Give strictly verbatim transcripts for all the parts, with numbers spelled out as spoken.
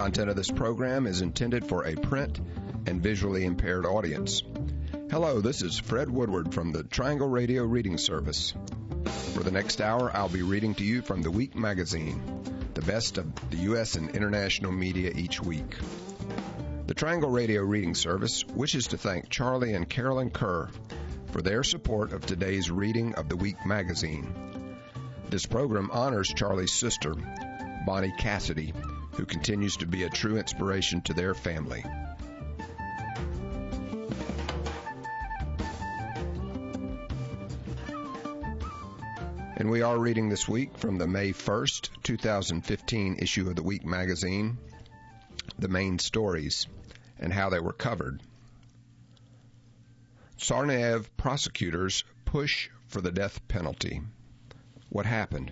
content of this program is intended for a print and visually impaired audience. Hello, this is Fred Woodward from the Triangle Radio Reading Service. For the next hour, I'll be reading to you from The Week magazine, the best of the U S and international media each week. The Triangle Radio Reading Service wishes to thank Charlie and Carolyn Kerr for their support of today's reading of The Week magazine. This program honors Charlie's sister, Bonnie Cassidy, who continues to be a true inspiration to their family. And we are reading this week from the May first, twenty fifteen issue of The Week magazine, the main stories and how they were covered. Tsarnaev prosecutors push for the death penalty. What happened?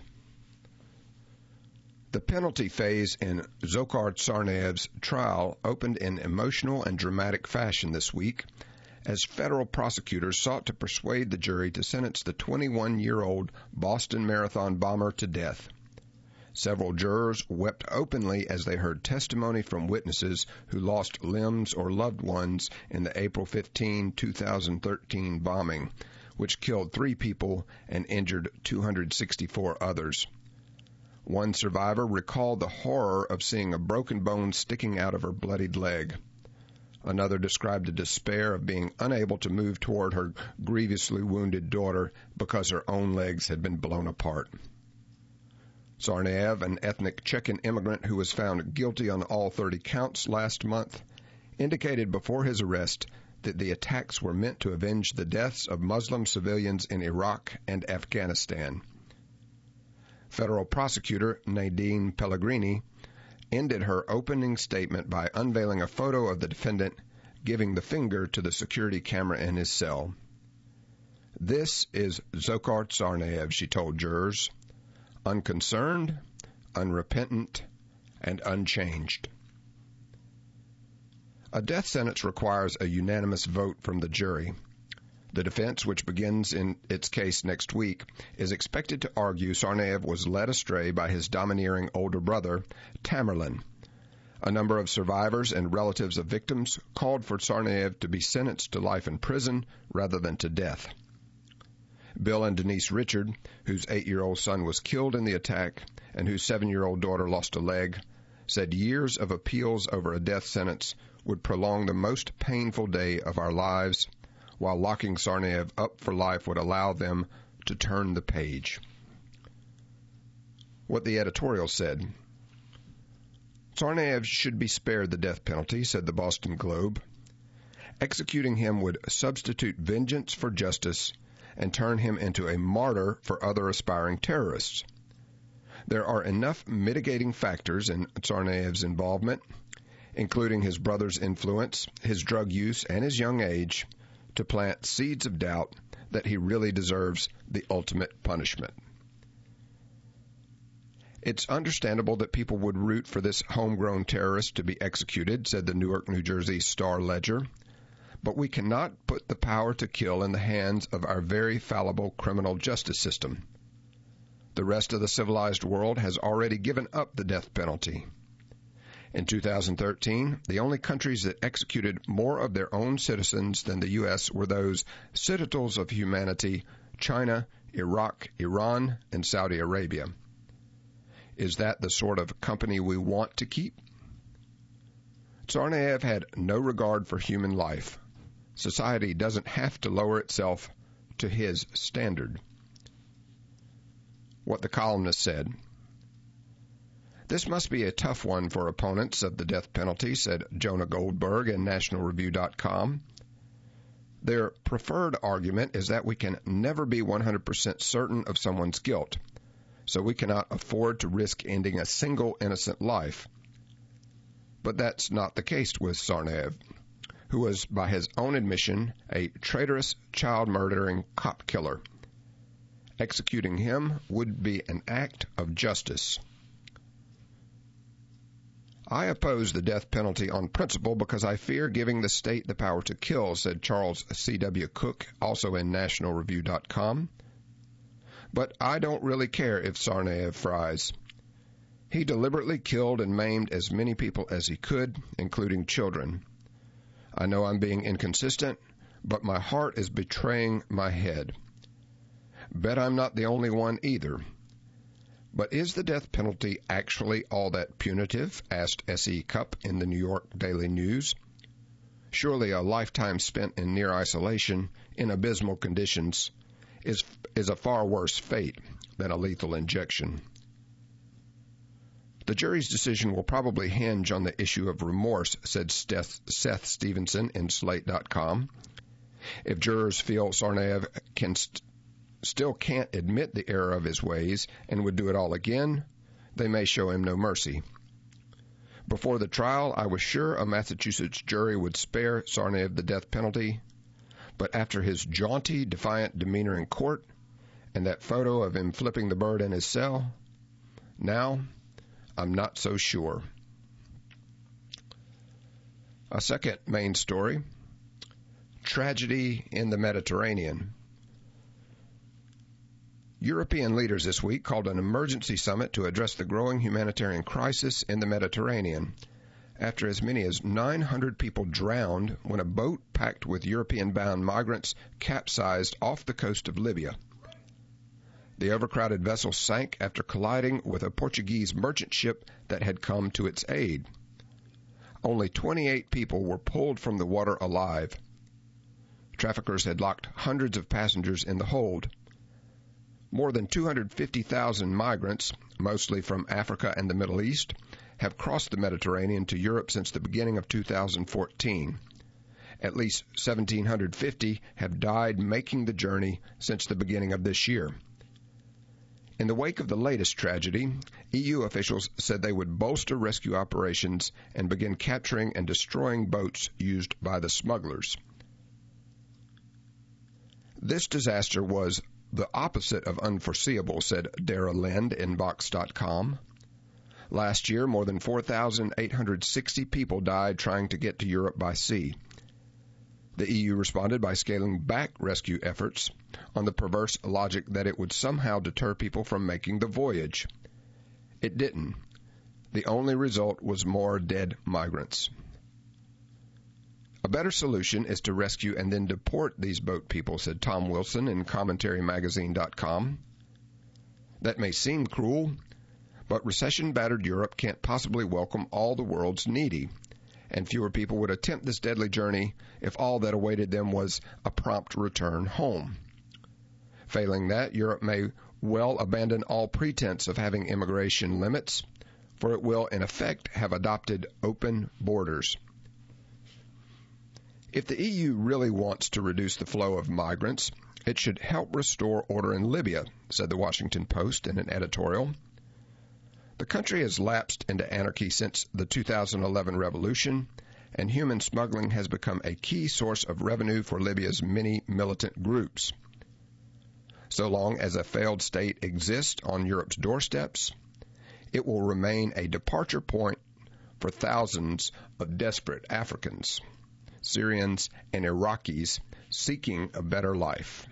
The penalty phase in Dzhokhar Tsarnaev's trial opened in emotional and dramatic fashion this week as federal prosecutors sought to persuade the jury to sentence the twenty-one-year-old Boston Marathon bomber to death. Several jurors wept openly as they heard testimony from witnesses who lost limbs or loved ones in the April fifteenth, twenty thirteen bombing, which killed three people and injured two hundred sixty-four others. One survivor recalled the horror of seeing a broken bone sticking out of her bloodied leg. Another described the despair of being unable to move toward her grievously wounded daughter because her own legs had been blown apart. Tsarnaev, an ethnic Chechen immigrant who was found guilty on all thirty counts last month, indicated before his arrest that the attacks were meant to avenge the deaths of Muslim civilians in Iraq and Afghanistan. Federal prosecutor Nadine Pellegrini ended her opening statement by unveiling a photo of the defendant giving the finger to the security camera in his cell. "This is Dzhokhar Tsarnaev," she told jurors, "unconcerned, unrepentant, and unchanged." A death sentence requires a unanimous vote from the jury. The defense, which begins in its case next week, is expected to argue Tsarnaev was led astray by his domineering older brother, Tamerlan. A number of survivors and relatives of victims called for Tsarnaev to be sentenced to life in prison rather than to death. Bill and Denise Richard, whose eight-year-old son was killed in the attack and whose seven-year-old daughter lost a leg, said years of appeals over a death sentence would prolong the most painful day of our lives, while locking Tsarnaev up for life would allow them to turn the page. What the editorial said. Tsarnaev should be spared the death penalty, said the Boston Globe. Executing him would substitute vengeance for justice and turn him into a martyr for other aspiring terrorists. There are enough mitigating factors in Tsarnaev's involvement, including his brother's influence, his drug use, and his young age, to plant seeds of doubt that he really deserves the ultimate punishment. It's understandable that people would root for this homegrown terrorist to be executed, said the Newark, New Jersey Star-Ledger, but we cannot put the power to kill in the hands of our very fallible criminal justice system. The rest of the civilized world has already given up the death penalty. In two thousand thirteen, the only countries that executed more of their own citizens than the U S were those citadels of humanity, China, Iraq, Iran, and Saudi Arabia. Is that the sort of company we want to keep? Tsarnaev had no regard for human life. Society doesn't have to lower itself to his standard. What the columnist said. This must be a tough one for opponents of the death penalty, said Jonah Goldberg in National Review dot com. Their preferred argument is that we can never be one hundred percent certain of someone's guilt, so we cannot afford to risk ending a single innocent life. But that's not the case with Tsarnaev, who was, by his own admission, a traitorous, child-murdering cop killer. Executing him would be an act of justice. I oppose the death penalty on principle because I fear giving the state the power to kill, said Charles C W. Cook, also in National Review dot com. But I don't really care if Tsarnaev fries. He deliberately killed and maimed as many people as he could, including children. I know I'm being inconsistent, but my heart is betraying my head. Bet I'm not the only one either. But is the death penalty actually all that punitive? Asked S E. Cupp in the New York Daily News. Surely a lifetime spent in near isolation, in abysmal conditions, is, is a far worse fate than a lethal injection. The jury's decision will probably hinge on the issue of remorse, said Seth, Seth Stevenson in Slate dot com. If jurors feel Tsarnaev can st- still can't admit the error of his ways and would do it all again, they may show him no mercy. Before the trial, I was sure a Massachusetts jury would spare Tsarnaev the death penalty, but after his jaunty, defiant demeanor in court and that photo of him flipping the bird in his cell, now I'm not so sure. A second main story, tragedy in the Mediterranean. European leaders this week called an emergency summit to address the growing humanitarian crisis in the Mediterranean after as many as nine hundred people drowned when a boat packed with European-bound migrants capsized off the coast of Libya. The overcrowded vessel sank after colliding with a Portuguese merchant ship that had come to its aid. Only twenty-eight people were pulled from the water alive. Traffickers had locked hundreds of passengers in the hold. More than two hundred fifty thousand migrants, mostly from Africa and the Middle East, have crossed the Mediterranean to Europe since the beginning of two thousand fourteen. At least one thousand seven hundred fifty have died making the journey since the beginning of this year. In the wake of the latest tragedy, E U officials said they would bolster rescue operations and begin capturing and destroying boats used by the smugglers. This disaster was the opposite of unforeseeable, said Dara Lind in Vox dot com. Last year, more than four thousand eight hundred sixty people died trying to get to Europe by sea. The E U responded by scaling back rescue efforts on the perverse logic that it would somehow deter people from making the voyage. It didn't. The only result was more dead migrants. A better solution is to rescue and then deport these boat people, said Tom Wilson in commentary magazine dot com. That may seem cruel, but recession-battered Europe can't possibly welcome all the world's needy, and fewer people would attempt this deadly journey if all that awaited them was a prompt return home. Failing that, Europe may well abandon all pretense of having immigration limits, for it will, in effect, have adopted open borders. If the E U really wants to reduce the flow of migrants, it should help restore order in Libya, said the Washington Post in an editorial. The country has lapsed into anarchy since the two thousand eleven revolution, and human smuggling has become a key source of revenue for Libya's many militant groups. So long as a failed state exists on Europe's doorsteps, it will remain a departure point for thousands of desperate Africans, Syrians, and Iraqis seeking a better life.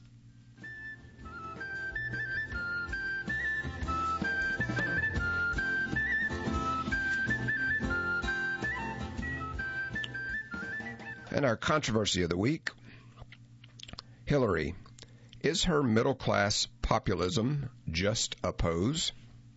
And our controversy of the week, Hillary. Is her middle-class populism just a pose?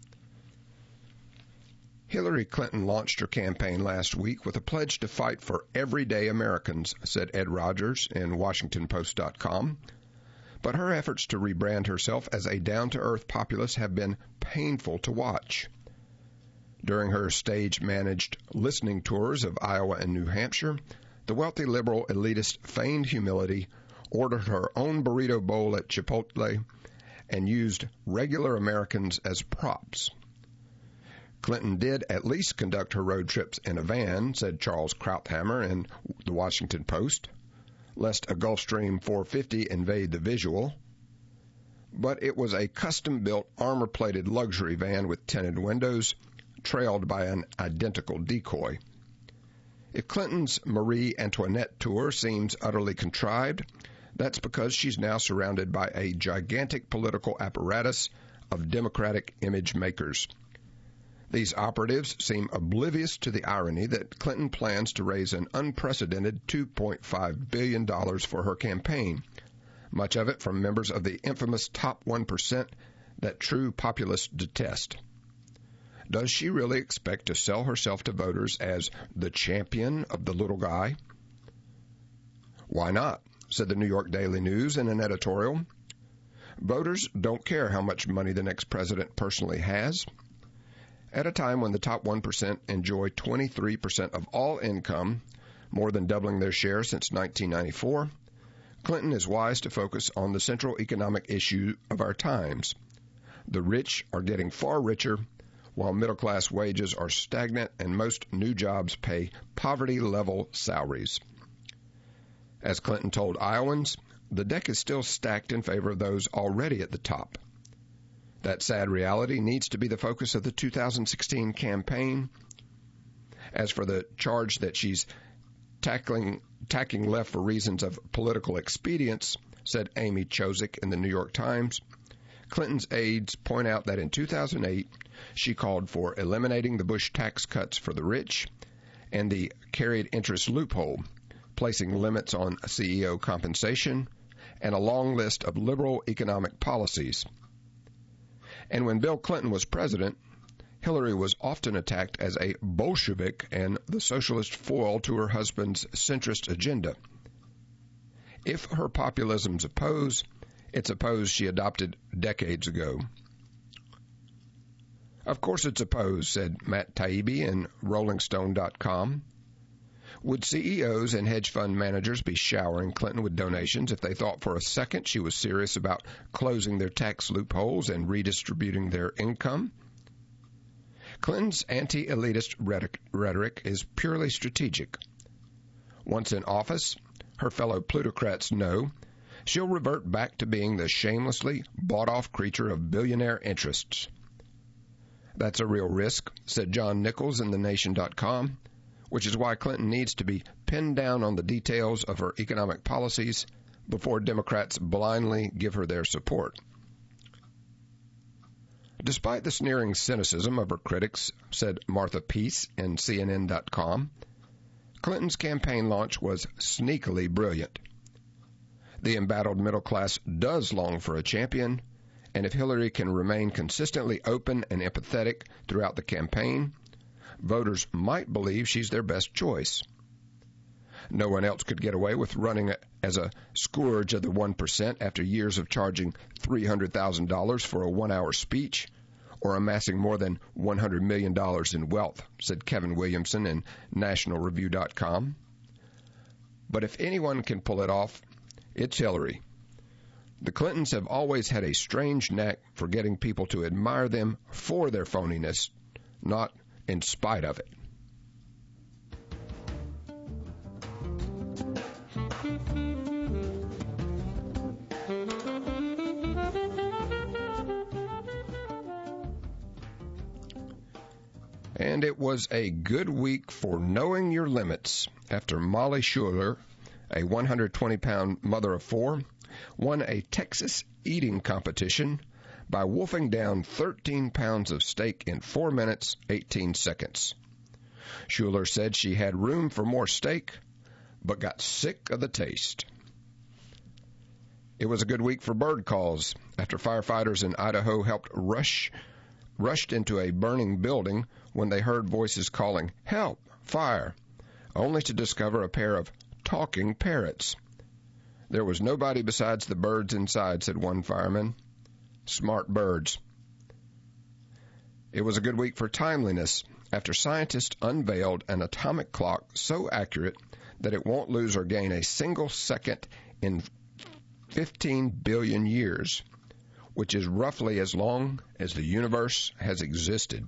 Hillary Clinton launched her campaign last week with a pledge to fight for everyday Americans, said Ed Rogers in Washington Post dot com. But her efforts to rebrand herself as a down-to-earth populist have been painful to watch. During her stage-managed listening tours of Iowa and New Hampshire, the wealthy liberal elitist feigned humility, ordered her own burrito bowl at Chipotle, and used regular Americans as props. Clinton did at least conduct her road trips in a van, said Charles Krauthammer in the Washington Post, lest a Gulfstream four fifty invade the visual. But it was a custom-built, armor-plated luxury van with tinted windows, trailed by an identical decoy. If Clinton's Marie Antoinette tour seems utterly contrived, that's because she's now surrounded by a gigantic political apparatus of Democratic image makers. These operatives seem oblivious to the irony that Clinton plans to raise an unprecedented two point five billion dollars for her campaign, much of it from members of the infamous top one percent that true populists detest. Does she really expect to sell herself to voters as the champion of the little guy? Why not? Said the New York Daily News in an editorial. Voters don't care how much money the next president personally has. At a time when the top one percent enjoy twenty-three percent of all income, more than doubling their share since nineteen ninety-four, Clinton is wise to focus on the central economic issue of our times. The rich are getting far richer, while middle-class wages are stagnant and most new jobs pay poverty-level salaries. As Clinton told Iowans, the deck is still stacked in favor of those already at the top. That sad reality needs to be the focus of the two thousand sixteen campaign. As for the charge that she's tackling, tacking left for reasons of political expedience, said Amy Chozick in the New York Times, Clinton's aides point out that in two thousand eight, she called for eliminating the Bush tax cuts for the rich and the carried interest loophole, placing limits on C E O compensation, and a long list of liberal economic policies. And when Bill Clinton was president, Hillary was often attacked as a Bolshevik and the socialist foil to her husband's centrist agenda. If her populism's a pose, it's a pose she adopted decades ago. Of course it's a pose, said Matt Taibbi in Rolling Stone dot com. Would C E Os and hedge fund managers be showering Clinton with donations if they thought for a second she was serious about closing their tax loopholes and redistributing their income? Clinton's anti-elitist rhetoric is purely strategic. Once in office, her fellow plutocrats know she'll revert back to being the shamelessly bought-off creature of billionaire interests. That's a real risk, said John Nichols in the nation dot com, which is why Clinton needs to be pinned down on the details of her economic policies before Democrats blindly give her their support. Despite the sneering cynicism of her critics, said Martha Peace in C N N dot com, Clinton's campaign launch was sneakily brilliant. The embattled middle class does long for a champion, and if Hillary can remain consistently open and empathetic throughout the campaign, voters might believe she's their best choice. No one else could get away with running as a scourge of the one percent after years of charging three hundred thousand dollars for a one-hour speech or amassing more than one hundred million dollars in wealth, said Kevin Williamson in National Review dot com. But if anyone can pull it off, it's Hillary. The Clintons have always had a strange knack for getting people to admire them for their phoniness, not in spite of it. And it was a good week for knowing your limits after Molly Schuler, a one hundred twenty pound mother of four, won a Texas eating competition by wolfing down thirteen pounds of steak in four minutes, eighteen seconds. Schuler said she had room for more steak, but got sick of the taste. It was a good week for bird calls after firefighters in Idaho helped rush rushed into a burning building when they heard voices calling, "Help! Fire!" only to discover a pair of talking parrots. There was nobody besides the birds inside, said one fireman. Smart birds. It was a good week for timeliness after scientists unveiled an atomic clock so accurate that it won't lose or gain a single second in fifteen billion years, which is roughly as long as the universe has existed.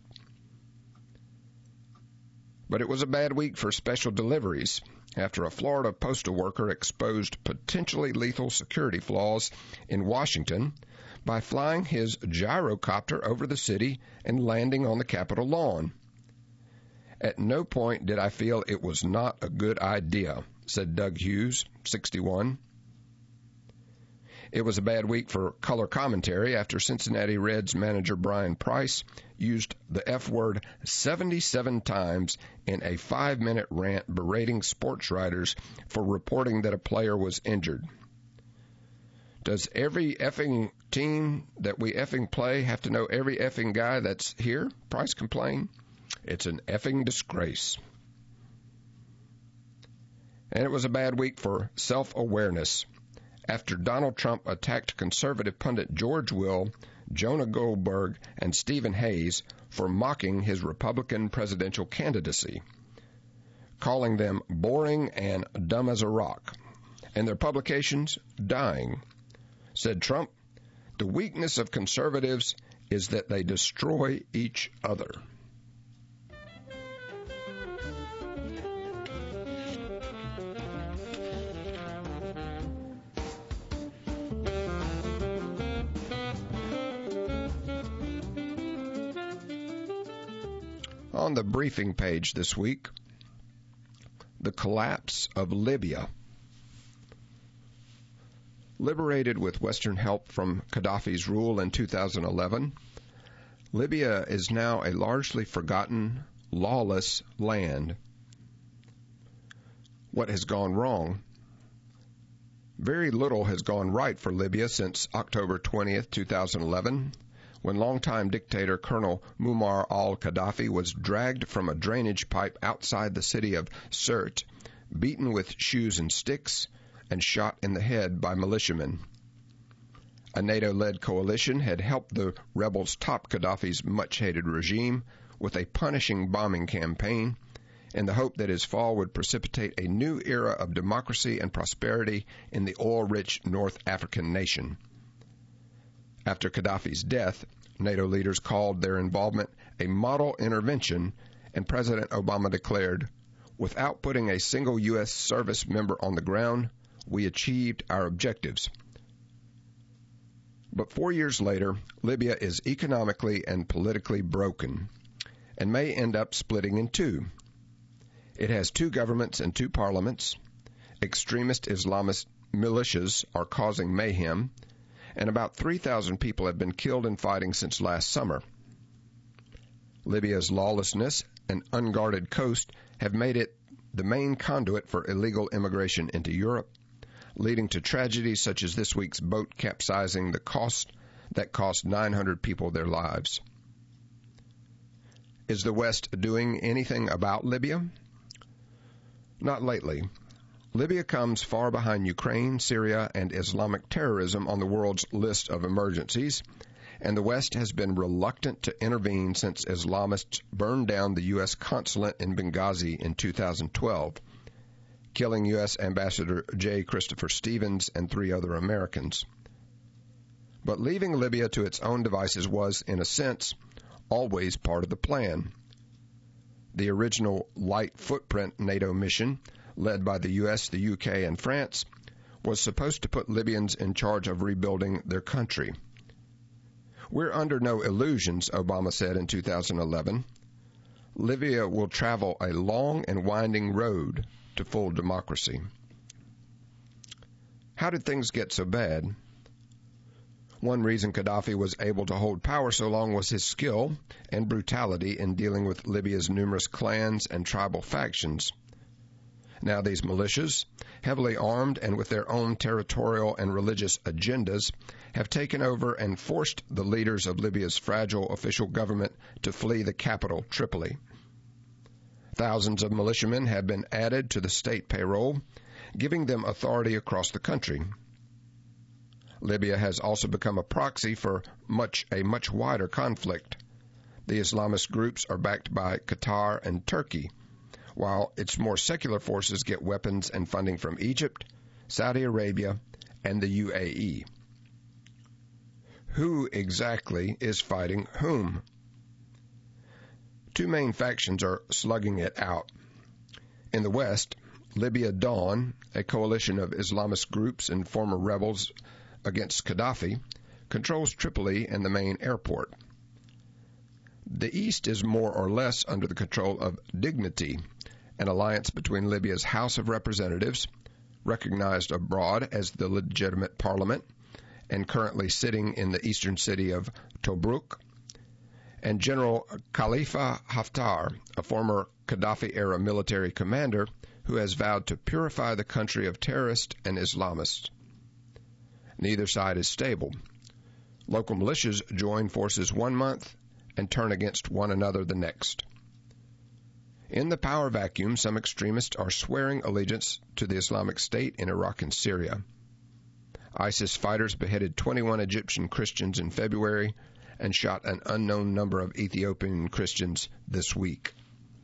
But it was a bad week for special deliveries after a Florida postal worker exposed potentially lethal security flaws in Washington by flying his gyrocopter over the city and landing on the Capitol lawn. At no point did I feel it was not a good idea, said Doug Hughes, sixty-one. It was a bad week for color commentary after Cincinnati Reds manager Brian Price used the F word seventy-seven times in a five-minute rant berating sports writers for reporting that a player was injured. Does every effing team that we effing play have to know every effing guy that's here? Price complained. It's an effing disgrace. And it was a bad week for self-awareness after Donald Trump attacked conservative pundit George Will, Jonah Goldberg, and Stephen Hayes for mocking his Republican presidential candidacy, calling them boring and dumb as a rock, and their publications dying. Said Trump, the weakness of conservatives is that they destroy each other. On the briefing page this week, the collapse of Libya. Liberated with Western help from Gaddafi's rule in two thousand eleven, Libya is now a largely forgotten, lawless land. What has gone wrong? Very little has gone right for Libya since October twentieth, two thousand eleven, when longtime dictator Colonel Muammar al-Gaddafi was dragged from a drainage pipe outside the city of Sirte, beaten with shoes and sticks, and shot in the head by militiamen. A NATO-led coalition had helped the rebels top Gaddafi's much-hated regime with a punishing bombing campaign in the hope that his fall would precipitate a new era of democracy and prosperity in the oil-rich North African nation. After Gaddafi's death, NATO leaders called their involvement a model intervention, and President Obama declared, "Without putting a single U S service member on the ground, we achieved our objectives." But four years later, Libya is economically and politically broken and may end up splitting in two. It has two governments and two parliaments. Extremist Islamist militias are causing mayhem, and about three thousand people have been killed in fighting since last summer. Libya's lawlessness and unguarded coast have made it the main conduit for illegal immigration into Europe, leading to tragedies such as this week's boat capsizing the cost that cost nine hundred people their lives. Is the West doing anything about Libya? Not lately. Libya comes far behind Ukraine, Syria, and Islamic terrorism on the world's list of emergencies, and the West has been reluctant to intervene since Islamists burned down the U S consulate in Benghazi in two thousand twelve, killing U S Ambassador J. Christopher Stevens and three other Americans. But leaving Libya to its own devices was, in a sense, always part of the plan. The original light footprint NATO mission, led by the U S, the U K, and France, was supposed to put Libyans in charge of rebuilding their country. We're under no illusions, Obama said in two thousand eleven. Libya will travel a long and winding road to full democracy. How did things get so bad? One reason Gaddafi was able to hold power so long was his skill and brutality in dealing with Libya's numerous clans and tribal factions. Now these militias, heavily armed and with their own territorial and religious agendas, have taken over and forced the leaders of Libya's fragile official government to flee the capital, Tripoli. Thousands of militiamen have been added to the state payroll, giving them authority across the country. Libya has also become a proxy for much a much wider conflict. The Islamist groups are backed by Qatar and Turkey, while its more secular forces get weapons and funding from Egypt, Saudi Arabia, and the U A E. Who exactly is fighting whom? Two main factions are slugging it out. In the West, Libya Dawn, a coalition of Islamist groups and former rebels against Gaddafi, controls Tripoli and the main airport. The East is more or less under the control of Dignity, an alliance between Libya's House of Representatives, recognized abroad as the legitimate parliament, and currently sitting in the eastern city of Tobruk, and General Khalifa Haftar, a former Gaddafi-era military commander who has vowed to purify the country of terrorists and Islamists. Neither side is stable. Local militias join forces one month and turn against one another the next. In the power vacuum, some extremists are swearing allegiance to the Islamic State in Iraq and Syria. ISIS fighters beheaded twenty-one Egyptian Christians in February and shot an unknown number of Ethiopian Christians this week.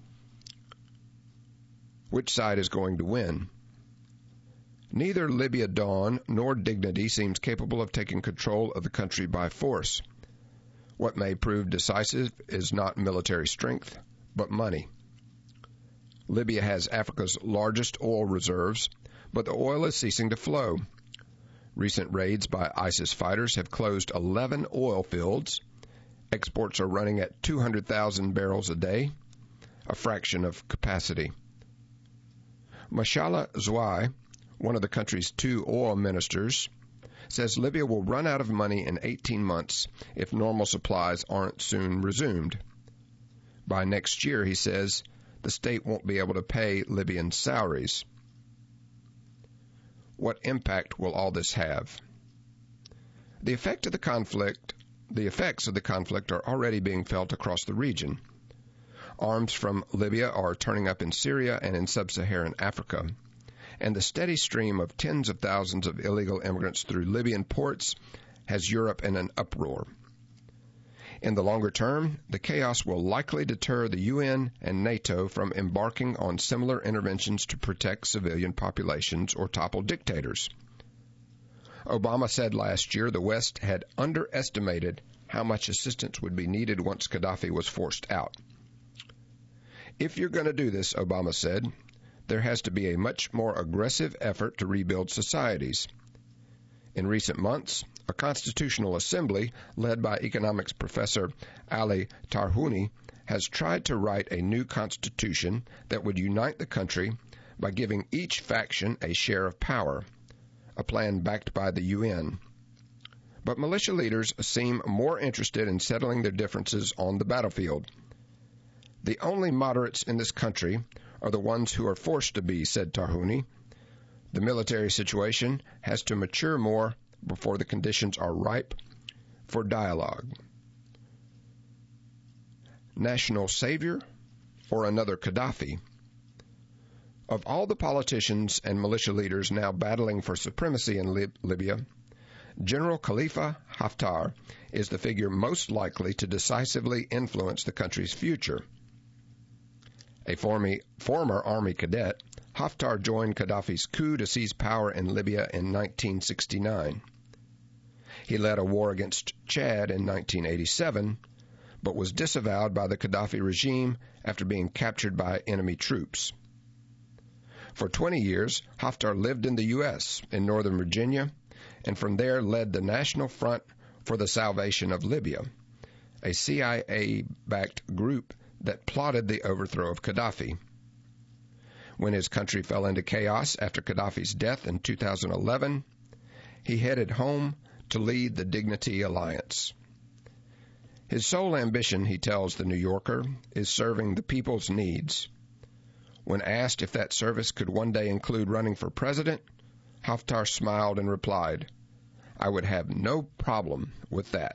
Which side is going to win? Neither Libya Dawn nor Dignity seems capable of taking control of the country by force. What may prove decisive is not military strength, but money. Libya has Africa's largest oil reserves, but the oil is ceasing to flow. Recent raids by ISIS fighters have closed eleven oil fields. Exports are running at two hundred thousand barrels a day, a fraction of capacity. Mashallah Zouai, one of the country's two oil ministers, says Libya will run out of money in eighteen months if normal supplies aren't soon resumed. By next year, he says, the state won't be able to pay Libyan salaries. What impact will all this have? The effect of the conflict, the effects of the conflict are already being felt across the region. Arms from Libya are turning up in Syria and in sub-Saharan Africa, and the steady stream of tens of thousands of illegal immigrants through Libyan ports has Europe in an uproar. In the longer term, the chaos will likely deter the U N and NATO from embarking on similar interventions to protect civilian populations or topple dictators. Obama said last year the West had underestimated how much assistance would be needed once Gaddafi was forced out. If you're going to do this, Obama said, there has to be a much more aggressive effort to rebuild societies. In recent months, a constitutional assembly led by economics professor Ali Tarhouni has tried to write a new constitution that would unite the country by giving each faction a share of power, a plan backed by the U N. But militia leaders seem more interested in settling their differences on the battlefield. The only moderates in this country are the ones who are forced to be, said Tarhouni. The military situation has to mature more before the conditions are ripe for dialogue. National savior or another Gaddafi? Of all the politicians and militia leaders now battling for supremacy in Lib- Libya, General Khalifa Haftar is the figure most likely to decisively influence the country's future. A former, former army cadet, Haftar joined Gaddafi's coup to seize power in Libya in nineteen sixty-nine. He led a war against Chad in nineteen eighty-seven, but was disavowed by the Gaddafi regime after being captured by enemy troops. For twenty years, Haftar lived in the U S, in Northern Virginia, and from there led the National Front for the Salvation of Libya, a C I A-backed group that plotted the overthrow of Gaddafi. When his country fell into chaos after Gaddafi's death in two thousand eleven, he headed home to lead the Dignity Alliance. His sole ambition, he tells The New Yorker, is serving the people's needs. When asked if that service could one day include running for president, Haftar smiled and replied, "I would have no problem with that."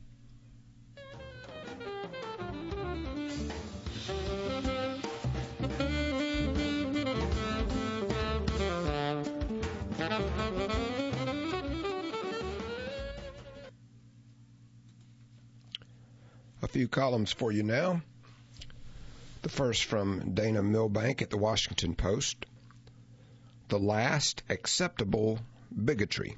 A few columns for you now. The first from Dana Milbank at the Washington Post. The last acceptable bigotry.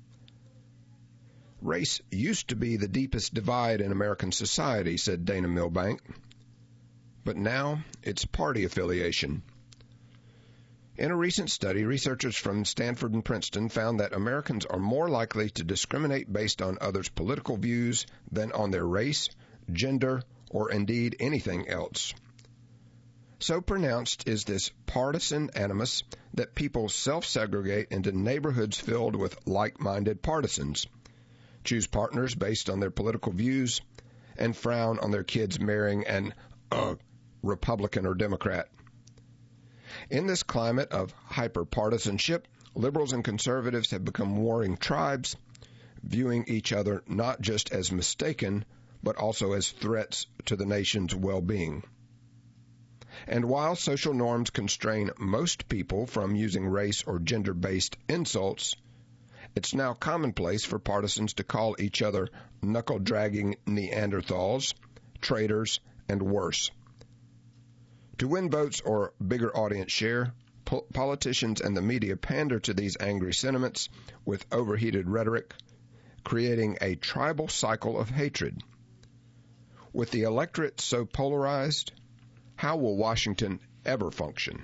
Race used to be the deepest divide in American society, said Dana Milbank, but now it's party affiliation. In a recent study, researchers from Stanford and Princeton found that Americans are more likely to discriminate based on others' political views than on their race, gender, or indeed anything else. So pronounced is this partisan animus that people self-segregate into neighborhoods filled with like-minded partisans, choose partners based on their political views, and frown on their kids marrying an uh, Republican or Democrat. In this climate of hyper-partisanship, liberals and conservatives have become warring tribes, viewing each other not just as mistaken, but also as threats to the nation's well-being. And while social norms constrain most people from using race or gender-based insults, it's now commonplace for partisans to call each other knuckle-dragging Neanderthals, traitors, and worse. To win votes or bigger audience share, po- politicians and the media pander to these angry sentiments with overheated rhetoric, creating a tribal cycle of hatred. With the electorate so polarized, how will Washington ever function?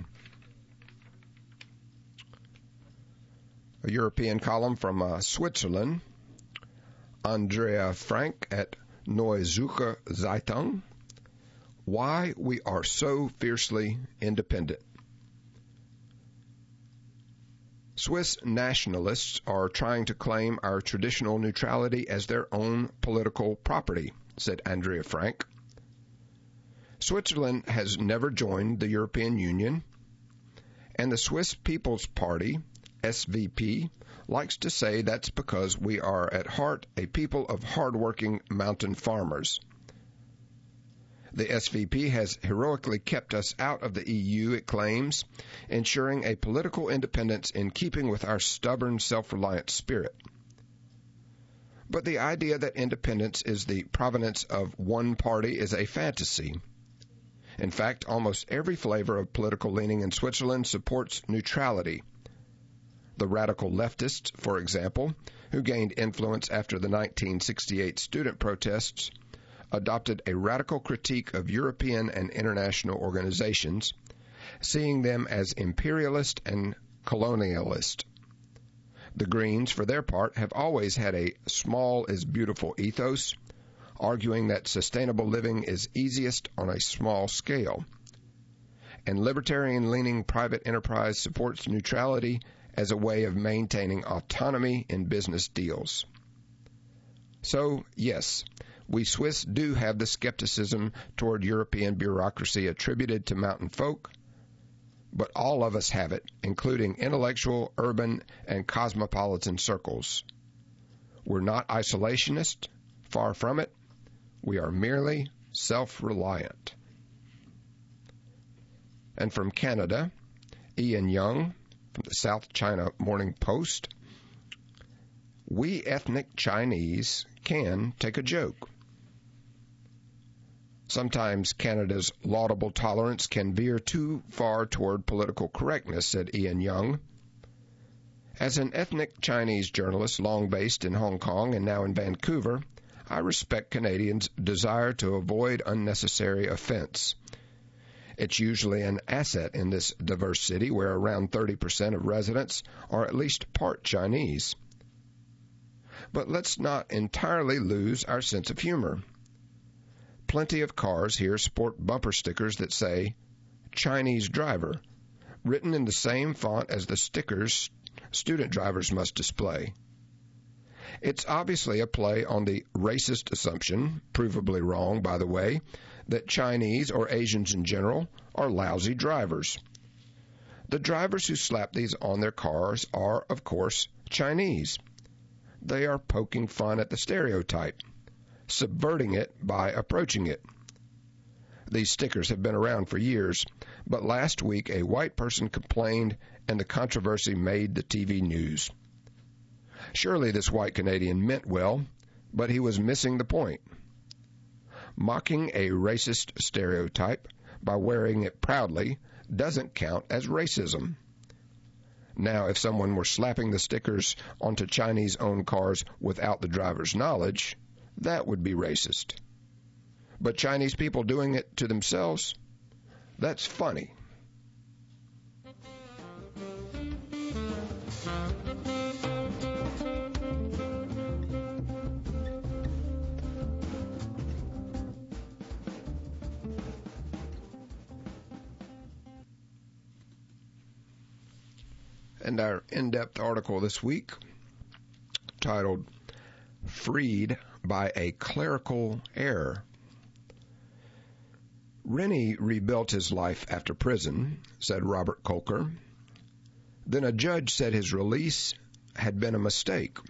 A European column from uh, Switzerland, Andrea Frank at Neue Zürcher Zeitung. Why we are so fiercely independent. Swiss nationalists are trying to claim our traditional neutrality as their own political property, said Andrea Frank. Switzerland has never joined the European Union, and the Swiss People's Party, S V P, likes to say that's because we are at heart a people of hard-working mountain farmers. The S V P has heroically kept us out of the E U, it claims, ensuring a political independence in keeping with our stubborn, self-reliant spirit. But the idea that independence is the provenance of one party is a fantasy. In fact, almost every flavor of political leaning in Switzerland supports neutrality. The radical leftists, for example, who gained influence after the nineteen sixty-eight student protests, adopted a radical critique of European and international organizations, seeing them as imperialist and colonialist. The Greens, for their part, have always had a small is beautiful ethos, arguing that sustainable living is easiest on a small scale. And libertarian-leaning private enterprise supports neutrality as a way of maintaining autonomy in business deals. So, yes, we Swiss do have the skepticism toward European bureaucracy attributed to mountain folk, but all of us have it, including intellectual, urban, and cosmopolitan circles. We're not isolationist, far from it. We are merely self-reliant. And from Canada, Ian Young, from the South China Morning Post, we ethnic Chinese can take a joke. Sometimes Canada's laudable tolerance can veer too far toward political correctness, said Ian Young. As an ethnic Chinese journalist long based in Hong Kong and now in Vancouver, I respect Canadians' desire to avoid unnecessary offense. It's usually an asset in this diverse city where around thirty percent of residents are at least part Chinese. But let's not entirely lose our sense of humor. Plenty of cars here sport bumper stickers that say, Chinese driver, written in the same font as the stickers student drivers must display. It's obviously a play on the racist assumption, provably wrong, by the way, that Chinese or Asians in general are lousy drivers. The drivers who slap these on their cars are, of course, Chinese. They are poking fun at the stereotype, subverting it by approaching it. These stickers have been around for years, but last week a white person complained and the controversy made the T V news. Surely this white Canadian meant well, but he was missing the point. Mocking a racist stereotype by wearing it proudly doesn't count as racism. Now, if someone were slapping the stickers onto Chinese-owned cars without the driver's knowledge, that would be racist. But Chinese people doing it to themselves, that's funny. And our in-depth article this week, titled freed by a clerical error. Rennie rebuilt his life after prison, said Robert Kolker. Then a judge said his release had been a mistake.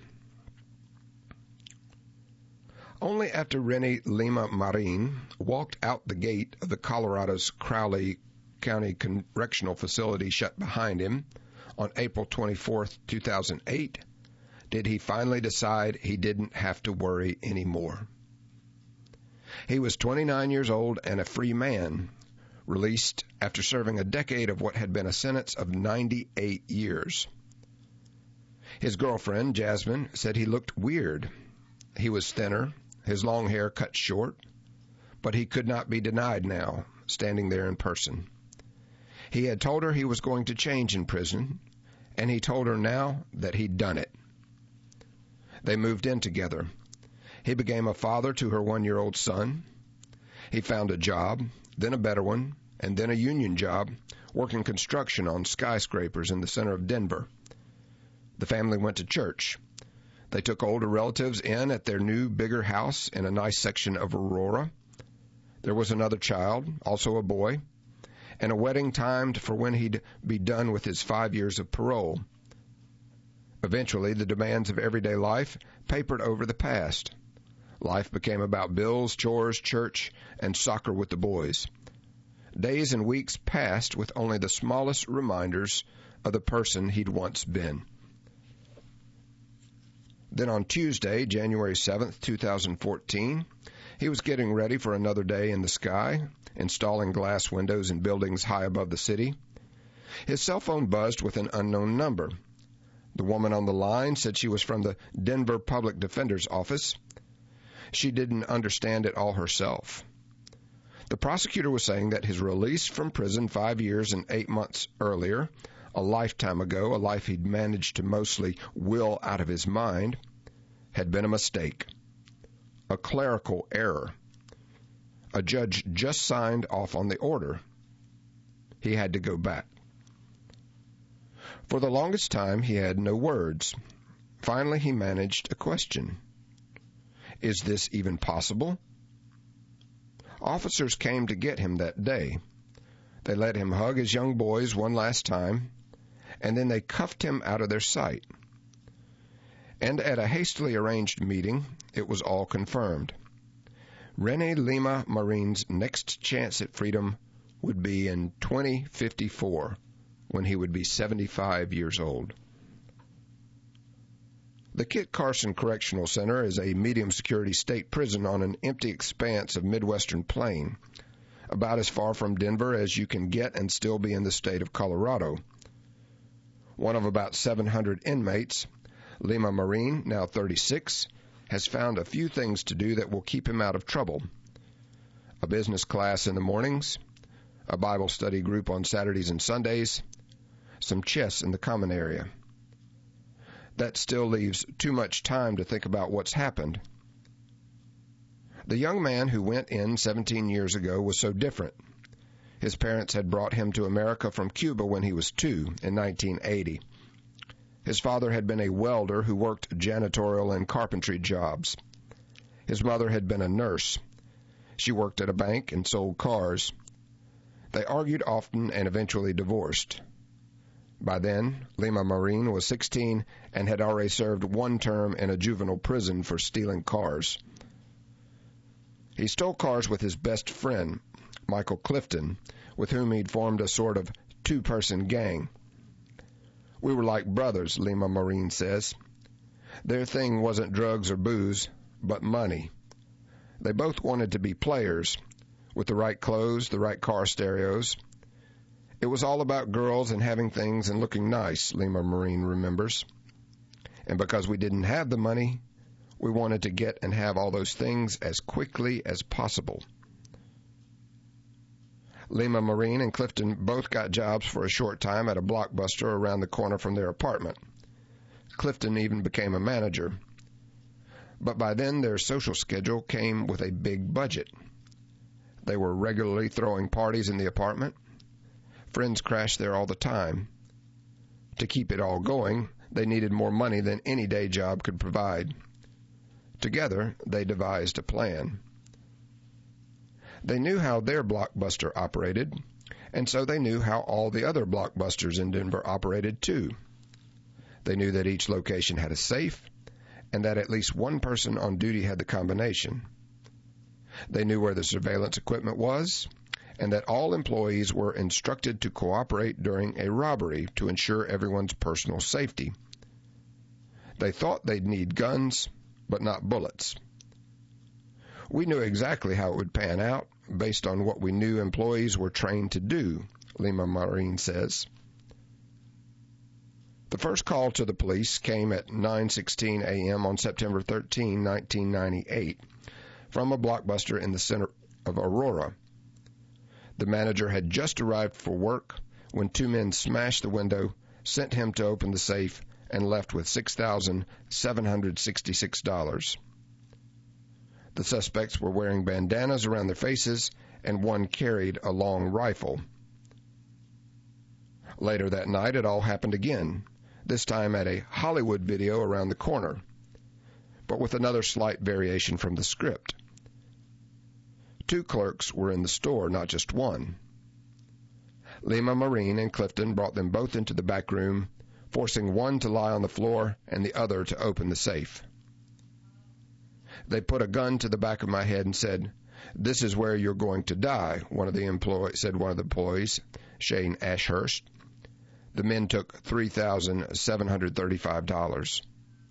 Only after Rennie Lima Marin walked out the gate of the Colorado's Crowley County Correctional Facility shut behind him on April twenty-fourth, two thousand eight, did he finally decide he didn't have to worry anymore. He was twenty-nine years old and a free man, released after serving a decade of what had been a sentence of ninety-eight years. His girlfriend, Jasmine, said he looked weird. He was thinner, his long hair cut short, but he could not be denied now, standing there in person. He had told her he was going to change in prison, and he told her now that he'd done it. They moved in together. He became a father to her one-year-old son. He found a job, then a better one, and then a union job, working construction on skyscrapers in the center of Denver. The family went to church. They took older relatives in at their new, bigger house in a nice section of Aurora. There was another child, also a boy, and a wedding timed for when he'd be done with his five years of parole. Eventually, the demands of everyday life papered over the past. Life became about bills, chores, church, and soccer with the boys. Days and weeks passed with only the smallest reminders of the person he'd once been. Then on Tuesday, January seventh, two thousand fourteen, he was getting ready for another day in the sky, installing glass windows in buildings high above the city. His cell phone buzzed with an unknown number. The woman on the line said she was from the Denver Public Defender's Office. She didn't understand it all herself. The prosecutor was saying that his release from prison five years and eight months earlier, a lifetime ago, a life he'd managed to mostly will out of his mind, had been a mistake, a clerical error. A judge just signed off on the order. He had to go back. For the longest time, he had no words. Finally, he managed a question. Is this even possible? Officers came to get him that day. They let him hug his young boys one last time, and then they cuffed him out of their sight. And at a hastily arranged meeting, it was all confirmed. Rennie Lima Marin's next chance at freedom would be in twenty fifty-four, when he would be seventy-five years old. The Kit Carson Correctional Center is a medium-security state prison on an empty expanse of Midwestern plain, about as far from Denver as you can get and still be in the state of Colorado. One of about seven hundred inmates, Lima Marin, now thirty-six, has found a few things to do that will keep him out of trouble. A business class in the mornings, a Bible study group on Saturdays and Sundays, some chess in the common area. That still leaves too much time to think about what's happened. The young man who went in seventeen years ago was so different. His parents had brought him to America from Cuba when he was two in nineteen eighty. His father had been a welder who worked janitorial and carpentry jobs. His mother had been a nurse. She worked at a bank and sold cars. They argued often and eventually divorced. By then, Lima Marin was sixteen and had already served one term in a juvenile prison for stealing cars. He stole cars with his best friend, Michael Clifton, with whom he'd formed a sort of two-person gang. We were like brothers, Lima Marin says. Their thing wasn't drugs or booze, but money. They both wanted to be players, with the right clothes, the right car stereos. It was all about girls and having things and looking nice, Lima Marin remembers. And because we didn't have the money, we wanted to get and have all those things as quickly as possible. Lima Marin and Clifton both got jobs for a short time at a Blockbuster around the corner from their apartment. Clifton even became a manager. But by then their social schedule came with a big budget. They were regularly throwing parties in the apartment. Friends crashed there all the time. To keep it all going, they needed more money than any day job could provide. Together, they devised a plan. They knew how their blockbuster operated, and so they knew how all the other blockbusters in Denver operated too. They knew that each location had a safe, and that at least one person on duty had the combination. They knew where the surveillance equipment was, and that all employees were instructed to cooperate during a robbery to ensure everyone's personal safety. They thought they'd need guns, but not bullets. We knew exactly how it would pan out based on what we knew employees were trained to do, Lima Marine says. The first call to the police came at nine sixteen a.m. on September thirteenth, nineteen ninety-eight, from a blockbuster in the center of Aurora. The manager had just arrived for work when two men smashed the window, sent him to open the safe, and left with six thousand seven hundred sixty-six dollars. The suspects were wearing bandanas around their faces, and one carried a long rifle. Later that night, it all happened again, this time at a Hollywood Video around the corner, but with another slight variation from the script. Two clerks were in the store, not just one. Lima Marine and Clifton brought them both into the back room, forcing one to lie on the floor and the other to open the safe. They put a gun to the back of my head and said, "This is where you're going to die," one of the employees said one of the employees, Shane Ashurst. The men took three thousand seven hundred thirty-five dollars.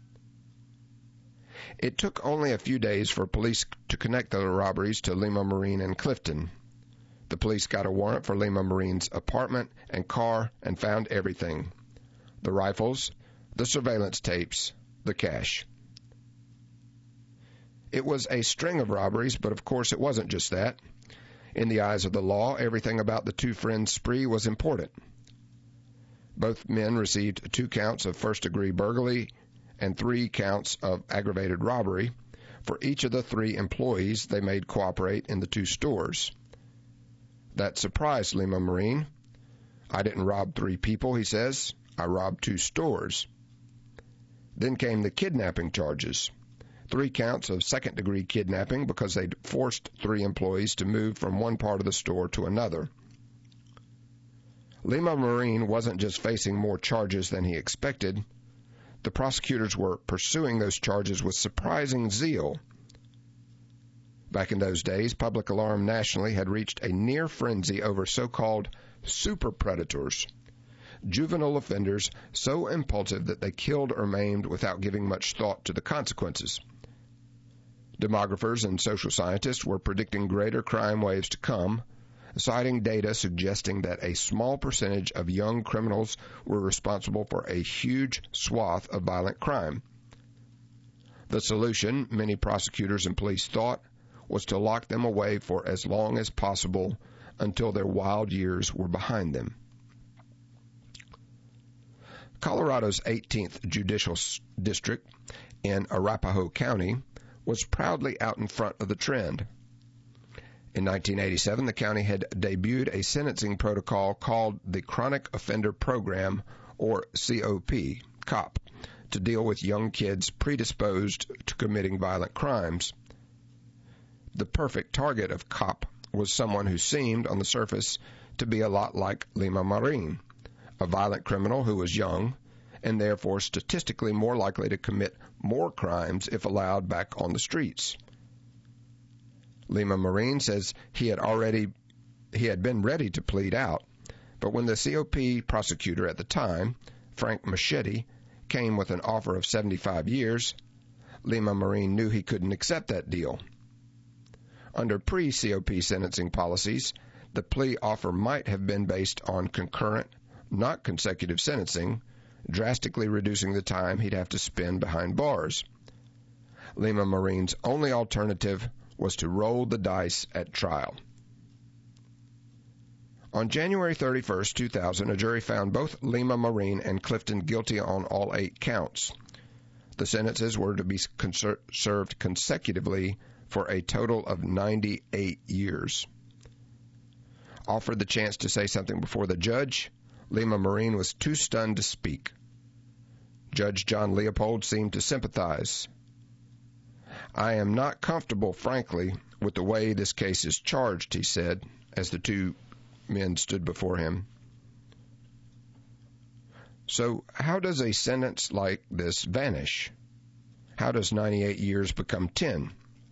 It took only a few days for police to connect the robberies to Lima Marine and Clifton. The police got a warrant for Lima Marine's apartment and car and found everything: the rifles, the surveillance tapes, the cash. It was a string of robberies, but of course it wasn't just that. In the eyes of the law, everything about the two friends' spree was important. Both men received two counts of first-degree burglary and three counts of aggravated robbery. For each of the three employees they made cooperate in the two stores. That surprised Lima Marine. "I didn't rob three people," he says. "I robbed two stores." Then came the kidnapping charges. Three counts of second-degree kidnapping because they'd forced three employees to move from one part of the store to another. Lima Marine wasn't just facing more charges than he expected. The prosecutors were pursuing those charges with surprising zeal. Back in those days, public alarm nationally had reached a near frenzy over so-called super predators, juvenile offenders so impulsive that they killed or maimed without giving much thought to the consequences. Demographers and social scientists were predicting greater crime waves to come, citing data suggesting that a small percentage of young criminals were responsible for a huge swath of violent crime. The solution, many prosecutors and police thought, was to lock them away for as long as possible until their wild years were behind them. Colorado's eighteenth Judicial District in Arapahoe County was proudly out in front of the trend. In nineteen eighty-seven, the county had debuted a sentencing protocol called the Chronic Offender Program, or C O P, COP, to deal with young kids predisposed to committing violent crimes. The perfect target of COP was someone who seemed, on the surface, to be a lot like Lima Marine, a violent criminal who was young, and therefore statistically more likely to commit more crimes if allowed back on the streets. Lima Marine says he had already he had been ready to plead out, but when the C O P prosecutor at the time, Frank Machete, came with an offer of seventy-five years, Lima Marine knew he couldn't accept that deal. Under pre-C O P sentencing policies, the plea offer might have been based on concurrent, not consecutive sentencing, drastically reducing the time he'd have to spend behind bars. Lima Marine's only alternative was to roll the dice at trial. On January thirty-first, two thousand, a jury found both Lima Marine and Clifton guilty on all eight counts. The sentences were to be conser- served consecutively for a total of ninety-eight years. Offered the chance to say something before the judge, Lima Marine was too stunned to speak. Judge John Leopold seemed to sympathize. "I am not comfortable, frankly, with the way this case is charged," he said, as the two men stood before him. So how does a sentence like this vanish? How does ninety-eight years become ten?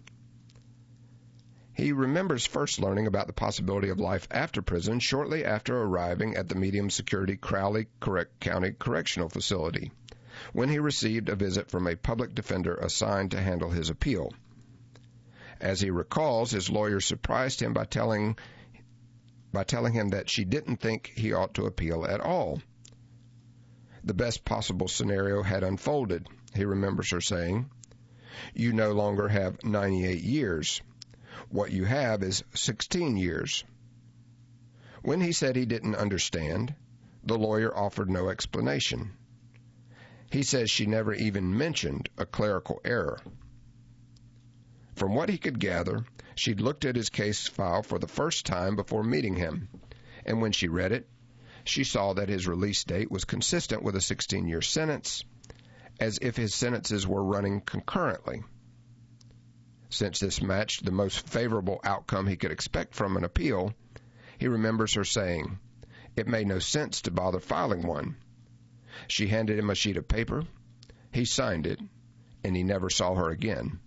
He remembers first learning about the possibility of life after prison shortly after arriving at the medium-security Crowley Correct County Correctional Facility, when he received a visit from a public defender assigned to handle his appeal. As he recalls, his lawyer surprised him by telling by telling him that she didn't think he ought to appeal at all. The best possible scenario had unfolded, he remembers her saying. "You no longer have ninety-eight years. What you have is sixteen years." When he said he didn't understand, the lawyer offered no explanation. He says she never even mentioned a clerical error. From what he could gather, she'd looked at his case file for the first time before meeting him, and when she read it, she saw that his release date was consistent with a sixteen-year sentence, as if his sentences were running concurrently. Since this matched the most favorable outcome he could expect from an appeal, he remembers her saying, it made no sense to bother filing one. She handed him a sheet of paper, he signed it, and he never saw her again.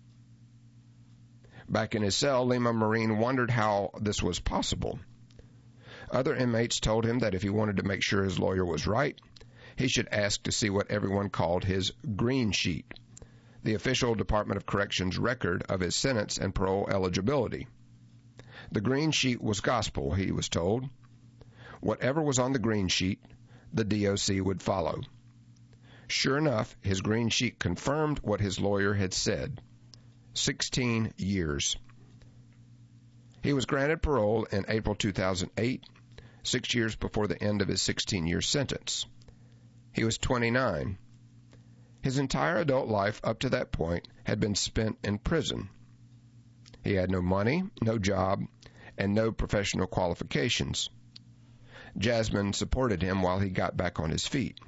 Back in his cell, Lima Marine wondered how this was possible. Other inmates told him that if he wanted to make sure his lawyer was right, he should ask to see what everyone called his green sheet, the official Department of Corrections record of his sentence and parole eligibility. The green sheet was gospel, he was told. Whatever was on the green sheet, the D O C would follow. Sure enough, his green sheet confirmed what his lawyer had said. Sixteen years. He was granted parole in April two thousand eight, six years before the end of his sixteen-year sentence. He was twenty-nine. His entire adult life up to that point had been spent in prison. He had no money, no job, and no professional qualifications. Jasmine supported him while he got back on his feet.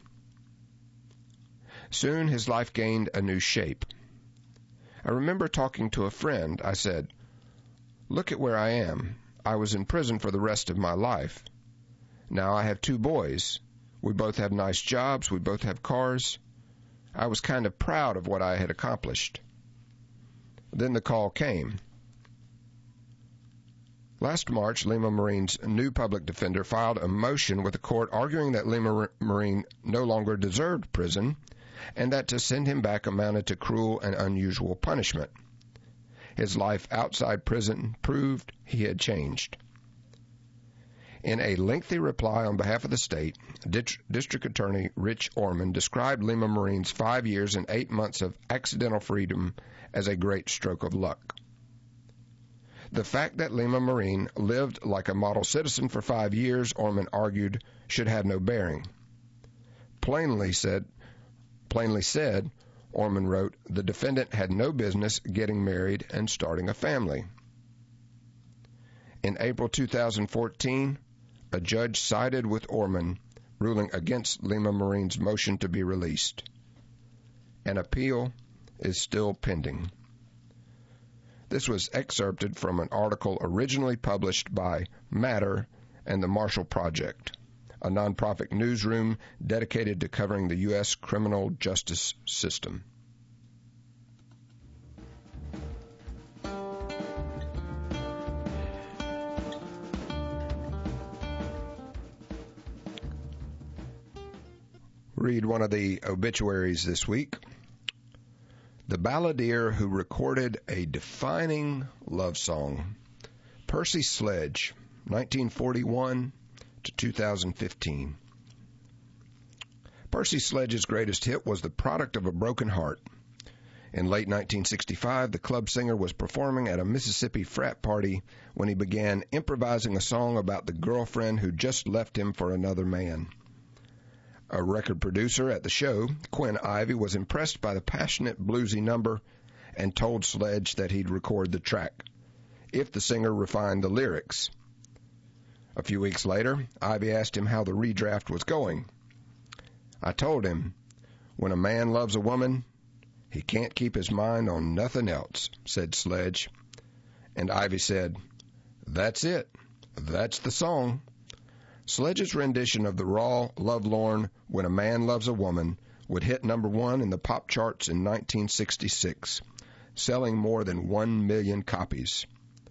Soon his life gained a new shape. I remember talking to a friend. I said, "Look at where I am. I was in prison for the rest of my life. Now I have two boys. We both have nice jobs. We both have cars. I was kind of proud of what I had accomplished." Then the call came. Last March, Lima Marine's new public defender filed a motion with the court arguing that Lima Marine no longer deserved prison and that to send him back amounted to cruel and unusual punishment. His life outside prison proved he had changed. In a lengthy reply on behalf of the state, District Attorney Rich Orman described Lima Marine's five years and eight months of accidental freedom as a great stroke of luck. The fact that Lima Marine lived like a model citizen for five years, Orman argued, should have no bearing. Plainly said, plainly said, Orman wrote, the defendant had no business getting married and starting a family. In April two thousand fourteen, a judge sided with Orman, ruling against Lima Marine's motion to be released. An appeal is still pending. This was excerpted from an article originally published by Matter and the Marshall Project, a nonprofit newsroom dedicated to covering the U S criminal justice system. Read one of the obituaries this week. The balladeer who recorded a defining love song, Percy Sledge, nineteen forty-one to two thousand fifteen. Percy Sledge's greatest hit was The Product of a Broken Heart. In late nineteen sixty-five, the club singer was performing at a Mississippi frat party when he began improvising a song about the girlfriend who just left him for another man. A record producer at the show, Quinn Ivey, was impressed by the passionate bluesy number and told Sledge that he'd record the track, if the singer refined the lyrics. A few weeks later, Ivey asked him how the redraft was going. I told him, when a man loves a woman, "He can't keep his mind on nothing else," said Sledge. And Ivy said, "That's it. That's the song." Sledge's rendition of the raw, lovelorn When a Man Loves a Woman would hit number one in the pop charts in nineteen sixty-six, selling more than one million copies.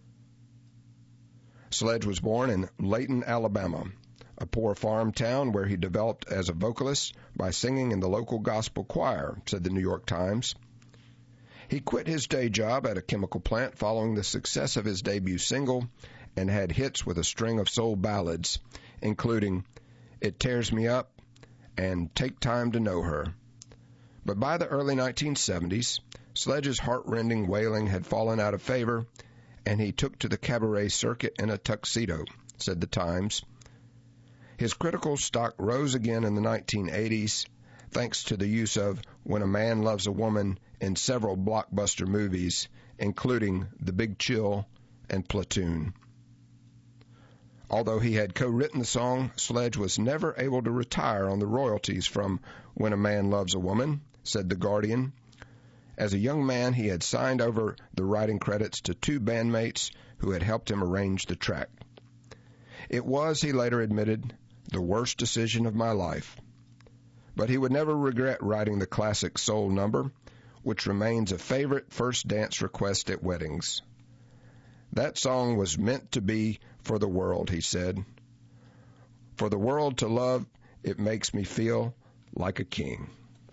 Sledge was born in Layton, Alabama, a poor farm town where he developed as a vocalist by singing in the local gospel choir, said the New York Times. He quit his day job at a chemical plant following the success of his debut single and had hits with a string of soul ballads, including It Tears Me Up and Take Time to Know Her. But by the early nineteen seventies, Sledge's heart-rending wailing had fallen out of favor, and he took to the cabaret circuit in a tuxedo, said the Times. His critical stock rose again in the nineteen eighties, thanks to the use of When a Man Loves a Woman in several blockbuster movies, including The Big Chill and Platoon. Although he had co-written the song, Sledge was never able to retire on the royalties from When a Man Loves a Woman, said The Guardian. As a young man, he had signed over the writing credits to two bandmates who had helped him arrange the track. It was, he later admitted, the worst decision of my life. But he would never regret writing the classic soul number, which remains a favorite first dance request at weddings. That song was meant to be for the world, he said. For the world to love, it makes me feel like a king.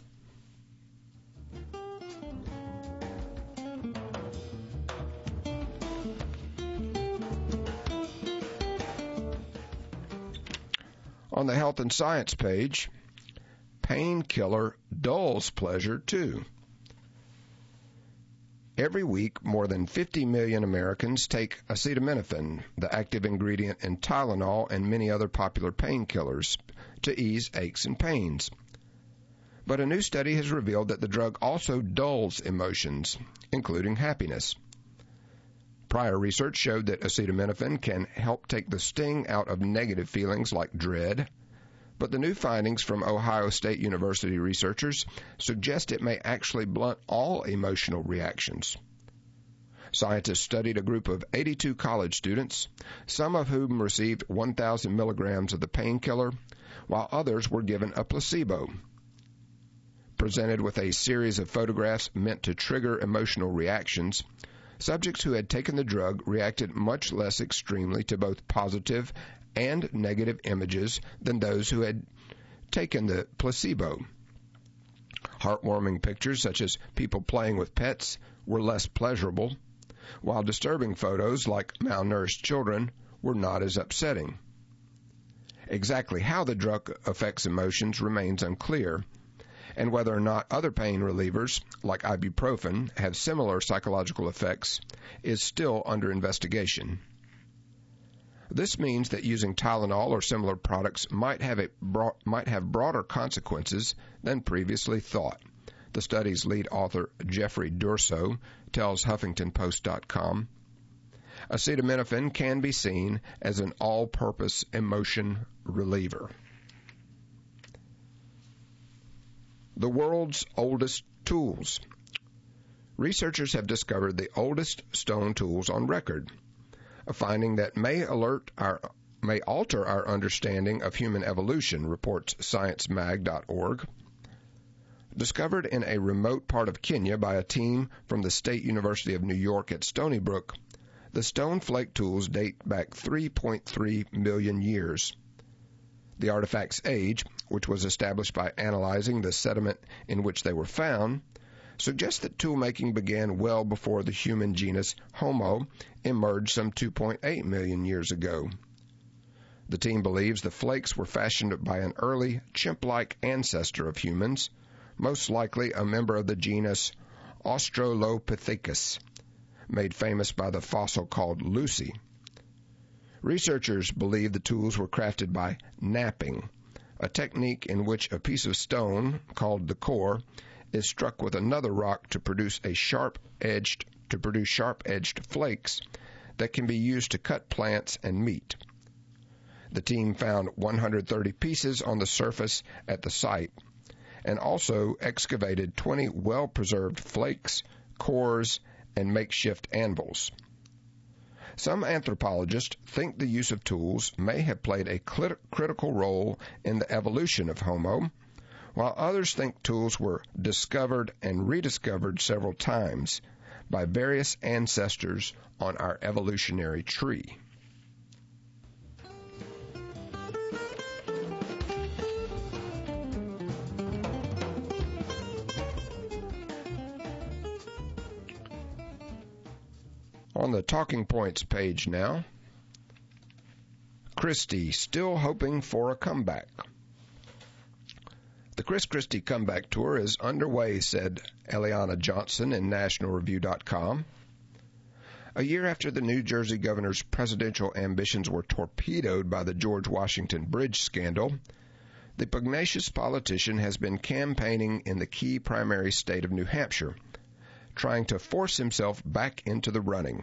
On the Health and Science page, painkiller dulls pleasure too. Every week, more than fifty million Americans take acetaminophen, the active ingredient in Tylenol and many other popular painkillers, to ease aches and pains. But a new study has revealed that the drug also dulls emotions, including happiness. Prior research showed that acetaminophen can help take the sting out of negative feelings like dread, but the new findings from Ohio State University researchers suggest it may actually blunt all emotional reactions. Scientists studied a group of eighty-two college students, some of whom received one thousand milligrams of the painkiller, while others were given a placebo. Presented with a series of photographs meant to trigger emotional reactions, subjects who had taken the drug reacted much less extremely to both positive and negative images than those who had taken the placebo. Heartwarming pictures, such as people playing with pets, were less pleasurable, while disturbing photos, like malnourished children, were not as upsetting. Exactly how the drug affects emotions remains unclear, and whether or not other pain relievers, like ibuprofen, have similar psychological effects is still under investigation. This means that using Tylenol or similar products might have, a bro- might have broader consequences than previously thought, the study's lead author, Jeffrey Durso, tells Huffington Post dot com. Acetaminophen can be seen as an all-purpose emotion reliever. The world's oldest tools. Researchers have discovered the oldest stone tools on record, a finding that may alert our may alter our understanding of human evolution, reports science mag dot org. Discovered in a remote part of Kenya by a team from the State University of New York at Stony Brook, the stone flake tools date back three point three million years. The artifact's age, which was established by analyzing the sediment in which they were found, suggests that tool-making began well before the human genus Homo emerged some two point eight million years ago. The team believes the flakes were fashioned by an early chimp-like ancestor of humans, most likely a member of the genus Australopithecus, made famous by the fossil called Lucy. Researchers believe the tools were crafted by knapping, a technique in which a piece of stone, called the core, is struck with another rock to produce a sharp-edged to produce sharp-edged flakes that can be used to cut plants and meat. The team found one hundred thirty pieces on the surface at the site, and also excavated twenty well-preserved flakes, cores, and makeshift anvils. Some anthropologists think the use of tools may have played a clit- critical role in the evolution of Homo, while others think tools were discovered and rediscovered several times by various ancestors on our evolutionary tree. On the Talking Points page now, Christie still hoping for a comeback. The Chris Christie comeback tour is underway, said Eliana Johnson in National Review dot com. A year after the New Jersey governor's presidential ambitions were torpedoed by the George Washington Bridge scandal, the pugnacious politician has been campaigning in the key primary state of New Hampshire, trying to force himself back into the running.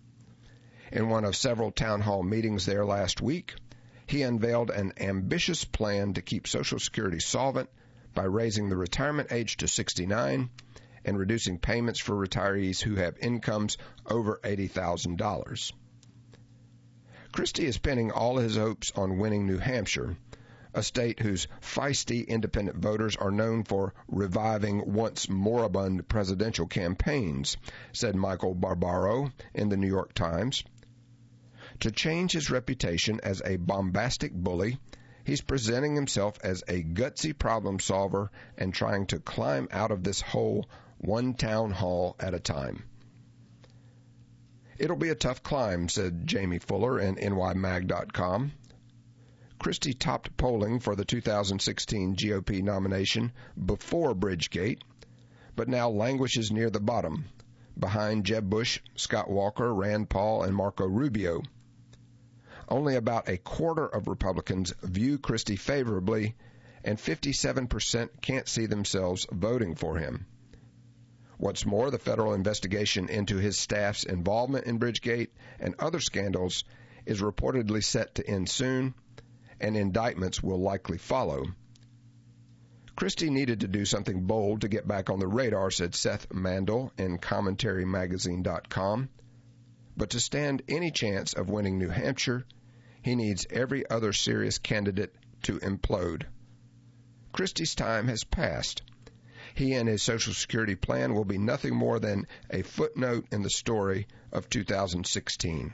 In one of several town hall meetings there last week, he unveiled an ambitious plan to keep Social Security solvent by raising the retirement age to sixty-nine and reducing payments for retirees who have incomes over eighty thousand dollars. Christie is pinning all his hopes on winning New Hampshire, a state whose feisty independent voters are known for reviving once moribund presidential campaigns, said Michael Barbaro in the New York Times. To change his reputation as a bombastic bully, he's presenting himself as a gutsy problem solver and trying to climb out of this hole one town hall at a time. It'll be a tough climb, said Jamie Fuller in N Y Mag dot com. Christie topped polling for the two thousand sixteen G O P nomination before Bridgegate, but now languishes near the bottom, behind Jeb Bush, Scott Walker, Rand Paul, and Marco Rubio. Only about a quarter of Republicans view Christie favorably, and fifty-seven percent can't see themselves voting for him. What's more, the federal investigation into his staff's involvement in Bridgegate and other scandals is reportedly set to end soon, and indictments will likely follow. Christie needed to do something bold to get back on the radar, said Seth Mandel in Commentary Magazine dot com. But to stand any chance of winning New Hampshire, he needs every other serious candidate to implode. Christie's time has passed. He and his Social Security plan will be nothing more than a footnote in the story of two thousand sixteen.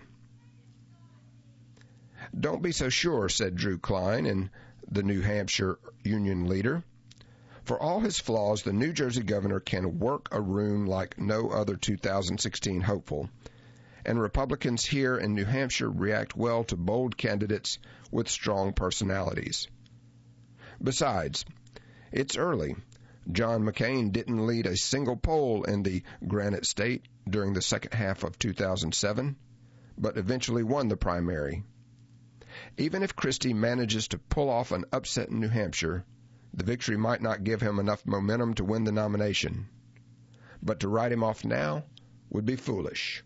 Don't be so sure, said Drew Klein, and the New Hampshire Union leader. For all his flaws, the New Jersey governor can work a room like no other two thousand sixteen hopeful, and Republicans here in New Hampshire react well to bold candidates with strong personalities. Besides, it's early. John McCain didn't lead a single poll in the Granite State during the second half of two thousand seven, but eventually won the primary. Even if Christie manages to pull off an upset in New Hampshire, the victory might not give him enough momentum to win the nomination. But to write him off now would be foolish.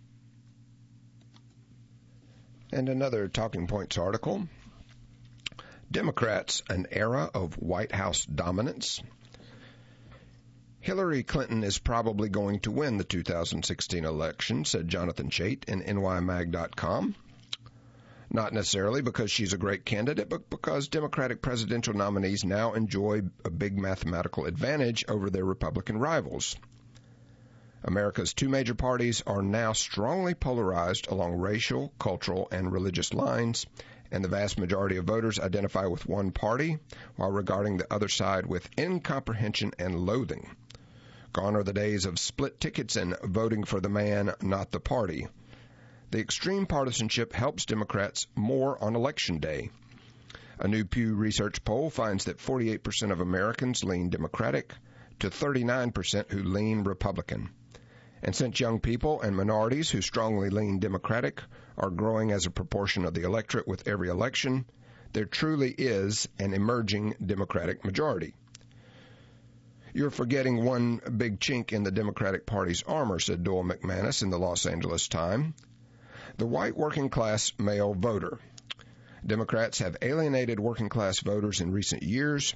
And another Talking Points article, Democrats, an era of White House dominance. Hillary Clinton is probably going to win the two thousand sixteen election, said Jonathan Chait in N Y Mag dot com. Not necessarily because she's a great candidate, but because Democratic presidential nominees now enjoy a big mathematical advantage over their Republican rivals. America's two major parties are now strongly polarized along racial, cultural, and religious lines, and the vast majority of voters identify with one party while regarding the other side with incomprehension and loathing. Gone are the days of split tickets and voting for the man, not the party. The extreme partisanship helps Democrats more on Election Day. A new Pew Research poll finds that forty-eight percent of Americans lean Democratic to thirty-nine percent who lean Republican. And since young people and minorities who strongly lean Democratic are growing as a proportion of the electorate with every election, there truly is an emerging Democratic majority. You're forgetting one big chink in the Democratic Party's armor, said Doyle McManus in the Los Angeles Times. The white working-class male voter. Democrats have alienated working-class voters in recent years,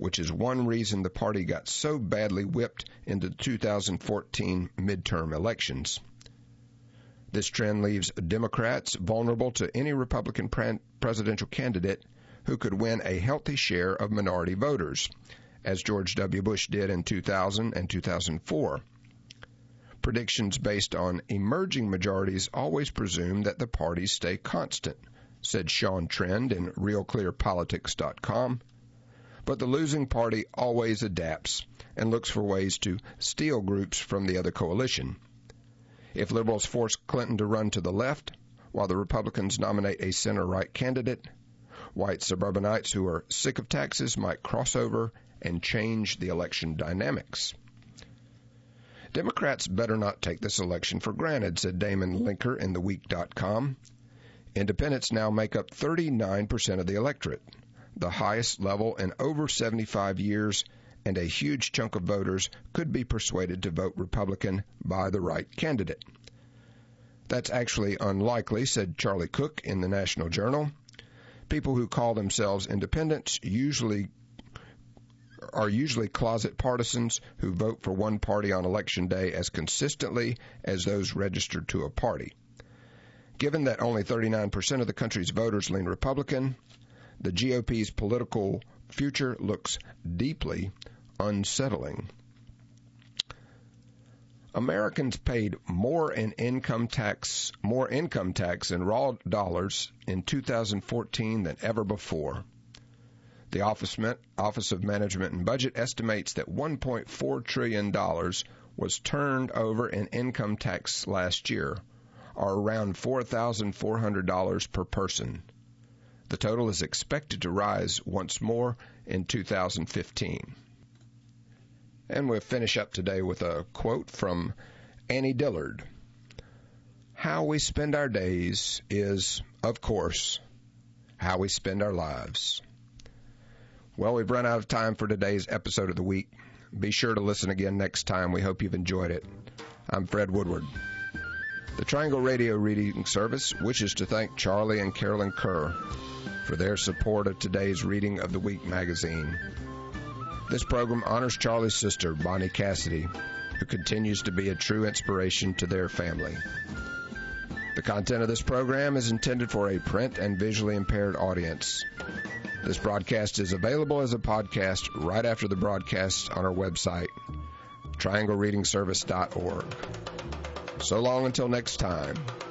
which is one reason the party got so badly whipped in the two thousand fourteen midterm elections. This trend leaves Democrats vulnerable to any Republican pre- presidential candidate who could win a healthy share of minority voters, as George W. Bush did in two thousand and two thousand four. Predictions based on emerging majorities always presume that the parties stay constant, said Sean Trend in Real Clear Politics dot com. But the losing party always adapts and looks for ways to steal groups from the other coalition. If liberals force Clinton to run to the left, while the Republicans nominate a center-right candidate, white suburbanites who are sick of taxes might cross over and change the election dynamics. Democrats better not take this election for granted, said Damon Linker in the week dot com. Independents now make up thirty-nine percent of the electorate, the highest level in over seventy-five years, and a huge chunk of voters could be persuaded to vote Republican by the right candidate. That's actually unlikely, said Charlie Cook in the National Journal. People who call themselves independents usually are usually closet partisans who vote for one party on Election Day as consistently as those registered to a party. Given that only thirty-nine percent of the country's voters lean Republican, the G O P's political future looks deeply unsettling. Americans paid more in income tax, more income tax in raw dollars in two thousand fourteen than ever before. The Office, Office of Management and Budget estimates that one point four trillion dollars was turned over in income tax last year, or around four thousand four hundred dollars per person. The total is expected to rise once more in two thousand fifteen. And we'll finish up today with a quote from Annie Dillard. How we spend our days is, of course, how we spend our lives. Well, we've run out of time for today's episode of the week. Be sure to listen again next time. We hope you've enjoyed it. I'm Fred Woodward. The Triangle Radio Reading Service wishes to thank Charlie and Carolyn Kerr for their support of today's Reading of the Week magazine. This program honors Charlie's sister, Bonnie Cassidy, who continues to be a true inspiration to their family. The content of this program is intended for a print and visually impaired audience. This broadcast is available as a podcast right after the broadcast on our website, triangle reading service dot org. So long until next time.